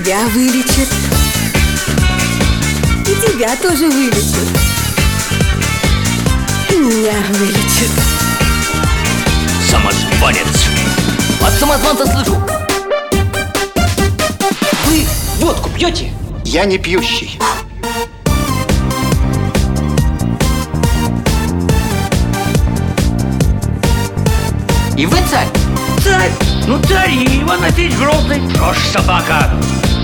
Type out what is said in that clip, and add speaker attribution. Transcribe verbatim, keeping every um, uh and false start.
Speaker 1: тебя вылечит. И тебя тоже вылечит. И меня вылечит.
Speaker 2: Самозванец. От самозванца слышу. Вы водку пьете?
Speaker 3: Я не пьющий.
Speaker 2: И вы царь?
Speaker 4: Царь? Ну, царь Иван Васильевич Грозный.
Speaker 2: Рожь собака.